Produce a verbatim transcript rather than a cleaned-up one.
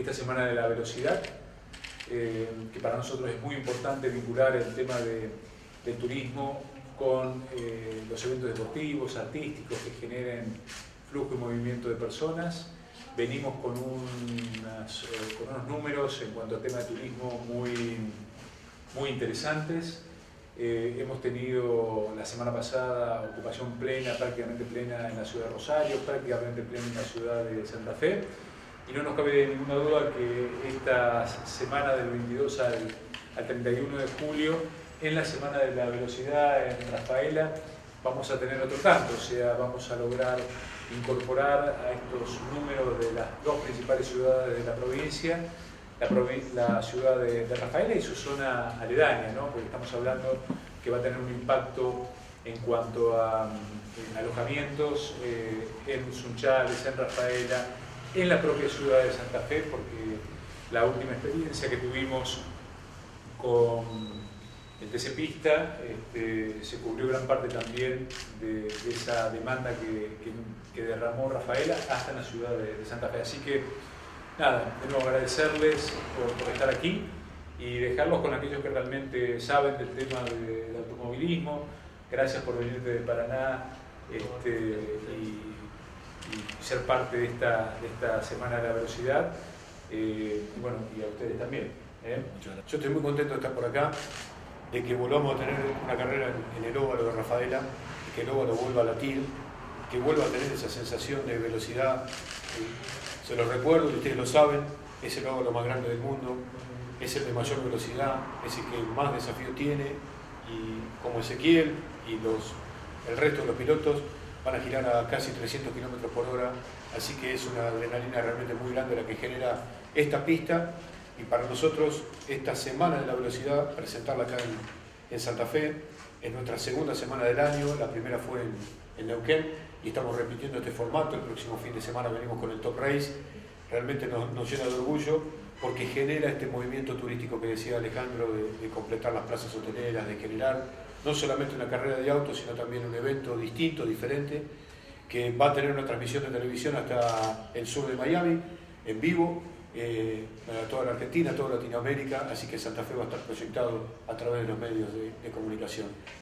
esta Semana de la Velocidad, eh, que para nosotros es muy importante vincular el tema de, del turismo con eh, los eventos deportivos, artísticos que generen flujo y movimiento de personas. Venimos con, unas, eh, con unos números en cuanto al tema de turismo muy, muy interesantes. Eh, hemos tenido la semana pasada ocupación plena, prácticamente plena en la ciudad de Rosario, prácticamente plena en la ciudad de Santa Fe, y no nos cabe ninguna duda que esta semana del veintidós al, al treinta y uno de julio, en la Semana de la Velocidad en Rafaela, vamos a tener otro tanto, o sea, vamos a lograr incorporar a estos números de las dos principales ciudades de la provincia, La, la ciudad de, de Rafaela y su zona aledaña, ¿no? Porque estamos hablando que va a tener un impacto en cuanto a en alojamientos eh, en Sunchales, en Rafaela, en la propia ciudad de Santa Fe, porque la última experiencia que tuvimos con el T C Pista este, se cubrió gran parte también de, de esa demanda que, que, que derramó Rafaela hasta en la ciudad de, de Santa Fe. Así que nada, de nuevo agradecerles por, por estar aquí y dejarlos con aquellos que realmente saben del tema de, del automovilismo. Gracias por venir de Paraná este, y, y ser parte de esta, de esta Semana de la Velocidad. Eh, y bueno, y a ustedes también. ¿eh? Yo estoy muy contento de estar por acá, de que volvamos a tener una carrera en el óvalo de Rafaela, que el óvalo vuelva a latir, que vuelva a tener esa sensación de velocidad. Se los recuerdo, y ustedes lo saben, es el óvalo más grande del mundo, es el de mayor velocidad, es el que más desafío tiene, y como Ezequiel y los, el resto de los pilotos van a girar a casi trescientos kilómetros por hora, así que es una adrenalina realmente muy grande la que genera esta pista, y para nosotros esta Semana de la Velocidad, presentarla acá en, en Santa Fe, es nuestra segunda semana del año, la primera fue en, en Neuquén, y estamos repitiendo este formato. El próximo fin de semana venimos con el Top Race. Realmente nos, nos llena de orgullo porque genera este movimiento turístico que decía Alejandro de, de completar las plazas hoteleras, de generar no solamente una carrera de autos, sino también un evento distinto, diferente, que va a tener una transmisión de televisión hasta el sur de Miami, en vivo, eh, para toda la Argentina, toda Latinoamérica, así que Santa Fe va a estar proyectado a través de los medios de, de comunicación.